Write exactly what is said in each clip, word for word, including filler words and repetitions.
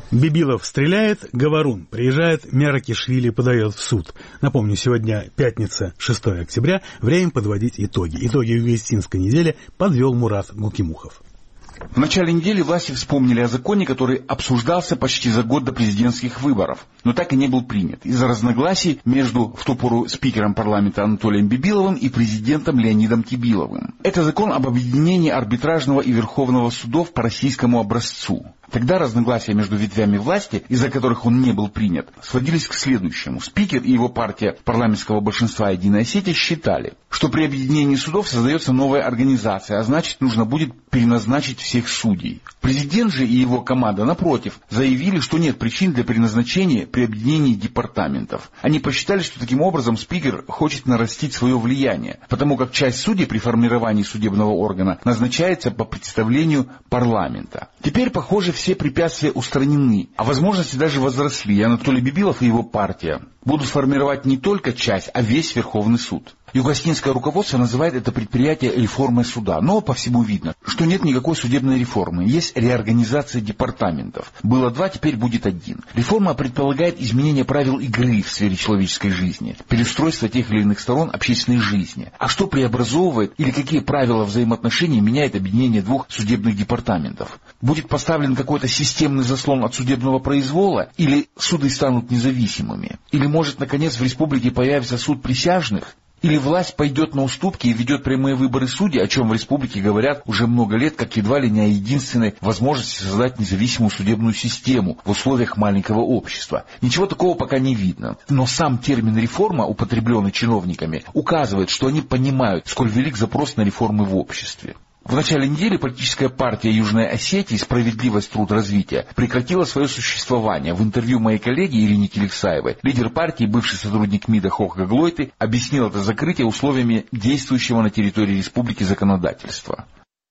Бибилов стреляет, Говорун приезжает, Миаракишвили подает в суд. Напомню, сегодня пятница, шестое октября, время подводить итоги. Итоги Югостинской недели подвел Мурат Гулкимухов. В начале недели власти вспомнили о законе, который обсуждался почти за год до президентских выборов, но так и не был принят из-за разногласий между в ту пору спикером парламента Анатолием Бибиловым и президентом Леонидом Кибиловым. Это закон об объединении арбитражного и верховного судов по российскому образцу. Тогда разногласия между ветвями власти, из-за которых он не был принят, сводились к следующему. Спикер и его партия парламентского большинства «Единая Осетия» считали, что при объединении судов создается новая организация, а значит, нужно будет переназначить всех судей. Президент же и его команда, напротив, заявили, что нет причин для переназначения при объединении департаментов. Они посчитали, что таким образом спикер хочет нарастить свое влияние, потому как часть судей при формировании судебного органа назначается по представлению парламента. Теперь, похоже, все препятствия устранены, а возможности даже возросли, и Анатолий Бибилов и его партия будут формировать не только часть, а весь Верховный суд. Югостинское руководство называет это предприятие реформой суда, но по всему видно, что нет никакой судебной реформы, есть реорганизация департаментов. Было два, теперь будет один. Реформа предполагает изменение правил игры в сфере человеческой жизни, переустройство тех или иных сторон общественной жизни. А что преобразовывает или какие правила взаимоотношений меняет объединение двух судебных департаментов? Будет поставлен какой-то системный заслон от судебного произвола, или суды станут независимыми? Или, может, наконец, в республике появится суд присяжных? Или власть пойдет на уступки и ведет прямые выборы судей, о чем в республике говорят уже много лет, как едва ли не о единственной возможности создать независимую судебную систему в условиях маленького общества. Ничего такого пока не видно. Но сам термин «реформа», употребленный чиновниками, указывает, что они понимают, сколь велик запрос на реформы в обществе. В начале недели политическая партия Южной Осетии «Справедливость, труд, развитие» прекратила свое существование. В интервью моей коллеге Ирине Киликсаевой лидер партии, бывший сотрудник МИДа Хох Гаглойты, объяснил это закрытие условиями действующего на территории республики законодательства.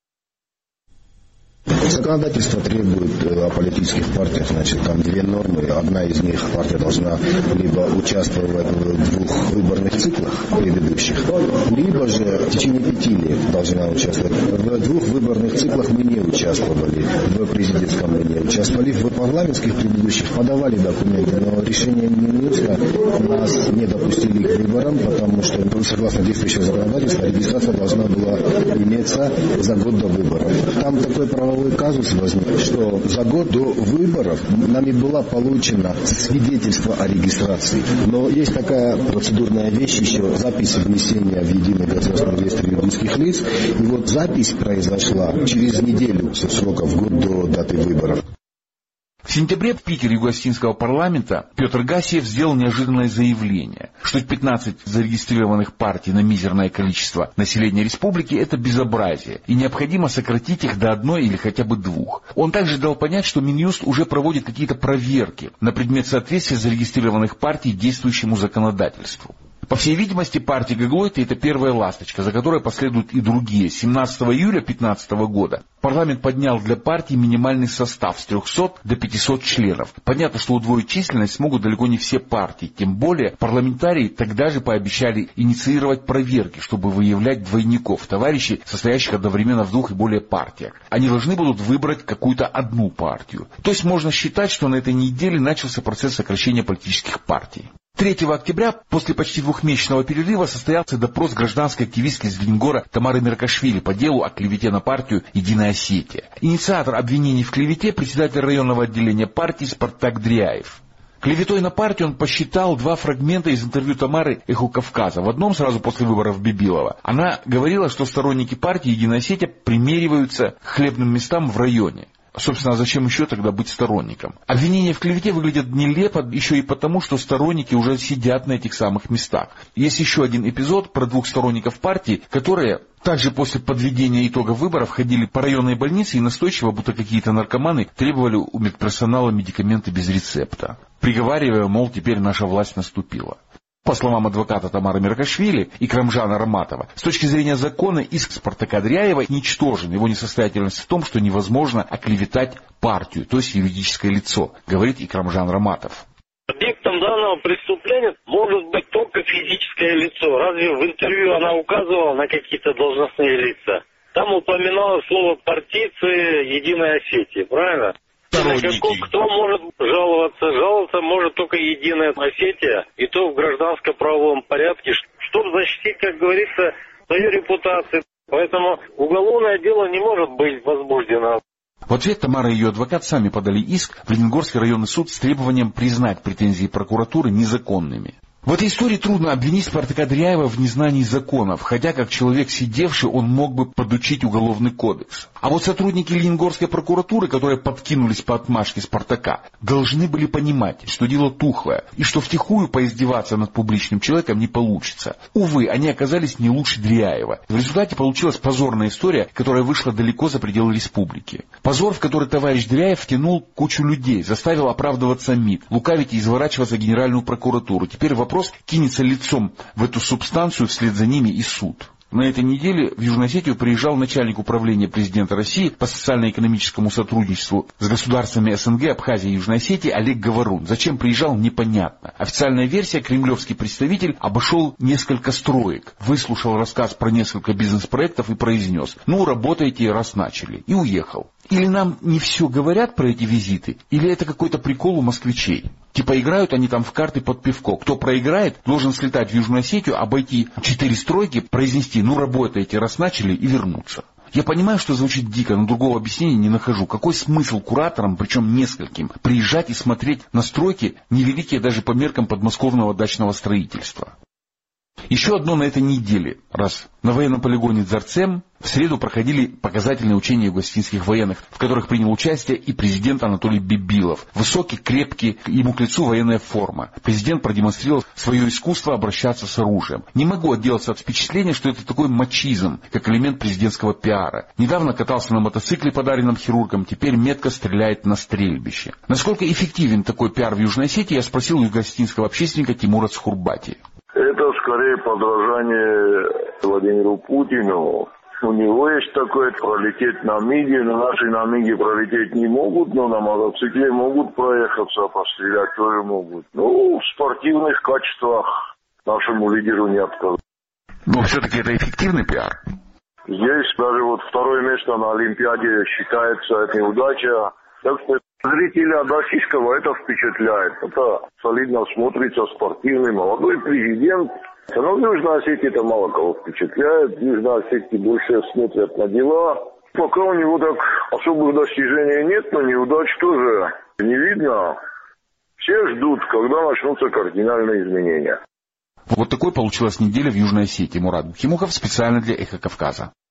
Законодательство требует о политических партиях, значит, там две нормы. Одна из них партия должна либо участвовать в двух выборных циклах предыдущих, либо же в течение пяти лет должна участвовать. В двух выборных циклах мы не участвовали, в президентском мы не участвовали, в парламентских предыдущих подавали документы, но решение Минюста нас не допустили к выборам, потому что, согласно действующему законодательству, регистрация должна была иметься за год до выборов. Там такой правовой казус возник, что за год до выборов нами была получена свидетельство о регистрации. Но есть такая процедурная вещь еще, запись внесения в единый государственный реестр юридических лиц. И вот запись произошла через неделю срока, в год до даты выборов. В сентябре спикер Югостинского парламента Петр Гасиев сделал неожиданное заявление, что пятнадцать зарегистрированных партий на мизерное количество населения республики – это безобразие, и необходимо сократить их до одной или хотя бы двух. Он также дал понять, что Минюст уже проводит какие-то проверки на предмет соответствия зарегистрированных партий действующему законодательству. По всей видимости, партия Гаглойты – это первая ласточка, за которой последуют и другие. семнадцатого июля две тысячи пятнадцатого года парламент поднял для партии минимальный состав с трехсот до пятисот членов. Понятно, что удвоить численность смогут далеко не все партии. Тем более, парламентарии тогда же пообещали инициировать проверки, чтобы выявлять двойников, товарищей, состоящих одновременно в двух и более партиях. Они должны будут выбрать какую-то одну партию. То есть можно считать, что на этой неделе начался процесс сокращения политических партий. третьего октября, после почти двухмесячного перерыва, состоялся допрос гражданской активистки из Ленгора Тамары Миаракишвили по делу о клевете на партию «Единая Осетия». Инициатор обвинений в клевете – председатель районного отделения партии Спартак Дряев. Клеветой на партию он посчитал два фрагмента из интервью Тамары «Эху Кавказа». В одном сразу после выборов Бибилова она говорила, что сторонники партии «Единая Осетия» примериваются к хлебным местам в районе. Собственно, зачем еще тогда быть сторонником? Обвинения в клевете выглядят нелепо еще и потому, что сторонники уже сидят на этих самых местах. Есть еще один эпизод про двух сторонников партии, которые также после подведения итогов выборов ходили по районной больнице и настойчиво, будто какие-то наркоманы, требовали у медперсонала медикаменты без рецепта, приговаривая, мол, теперь наша власть наступила. По словам адвоката Тамары Миаракишвили и Крамжана Раматова, с точки зрения закона иск Спартака Дряева ничтожен. Его несостоятельность в том, что невозможно оклеветать партию, то есть юридическое лицо, говорит и Крамжан Раматов. Объектом данного преступления может быть только физическое лицо. Разве в интервью она указывала на какие-то должностные лица? Там упоминалось слово партийцы «Единой Осетии», правильно? сторонники. Каков, кто может жаловаться? Жаловаться может только Единая Осетия, и то в гражданско-правовом порядке, чтобы защитить, как говорится, свою репутацию. Поэтому уголовное дело не может быть возбуждено. В ответ Тамара и ее адвокат сами подали иск в Лениногорский районный суд с требованием признать претензии прокуратуры незаконными. В этой истории трудно обвинить Спартака Дряева в незнании законов, хотя как человек сидевший он мог бы подучить уголовный кодекс. А вот сотрудники Лениногорской прокуратуры, которые подкинулись по отмашке Спартака, должны были понимать, что дело тухлое, и что втихую поиздеваться над публичным человеком не получится. Увы, они оказались не лучше Дряева. В результате получилась позорная история, которая вышла далеко за пределы республики. Позор, в который товарищ Дряев втянул кучу людей, заставил оправдываться МИД, лукавить и изворачиваться Генеральную прокуратуру. Теперь вопрос кинется лицом в эту субстанцию, вслед за ними и суд. На этой неделе в Южную Осетию приезжал начальник управления президента России по социально-экономическому сотрудничеству с государствами СНГ, Абхазии и Южной Осетии Олег Говорун. Зачем приезжал, непонятно. Официальная версия: кремлевский представитель обошел несколько строек, выслушал рассказ про несколько бизнес-проектов и произнес: ну, работайте, раз начали, и уехал. Или нам не все говорят про эти визиты, или это какой-то прикол у москвичей. Типа играют они там в карты под пивко. Кто проиграет, должен слетать в Южную Осетию, обойти четыре стройки, произнести: ну, работаете, раз начали, и вернуться. Я понимаю, что звучит дико, но другого объяснения не нахожу. Какой смысл кураторам, причем нескольким, приезжать и смотреть на стройки, невеликие даже по меркам подмосковного дачного строительства? Еще одно на этой неделе. Раз. На военном полигоне Дзарцем в среду проходили показательные учения юго-осетинских военных, в которых принял участие и президент Анатолий Бибилов. Высокий, крепкий, ему к лицу военная форма. Президент продемонстрировал свое искусство обращаться с оружием. Не могу отделаться от впечатления, что это такой мачизм, как элемент президентского пиара. Недавно катался на мотоцикле, подаренном хирургом, теперь метко стреляет на стрельбище. Насколько эффективен такой пиар в Южной Осетии, я спросил у юго-осетинского общественника Тимура Цхурбати. Это скорее подражание Владимиру Путину. У него есть такое: пролететь на МИГе, но наши на МИГе пролететь не могут, но на мотоцикле могут проехаться, пострелять тоже могут. Ну, в спортивных качествах нашему лидеру не отказать. Но все-таки это эффективный пиар? Здесь даже вот второе место на Олимпиаде считается это неудача. Так что зрителя от российского это впечатляет. Это солидно смотрится, спортивный, молодой президент. Но в Южной Осетии это мало кого впечатляет. В Южной Осетии больше смотрят на дела. Пока у него так особых достижений нет, но неудач тоже не видно. Все ждут, когда начнутся кардинальные изменения. Вот такой получилась неделя в Южной Осетии. Мурат Гукимухов специально для Эхо Кавказа.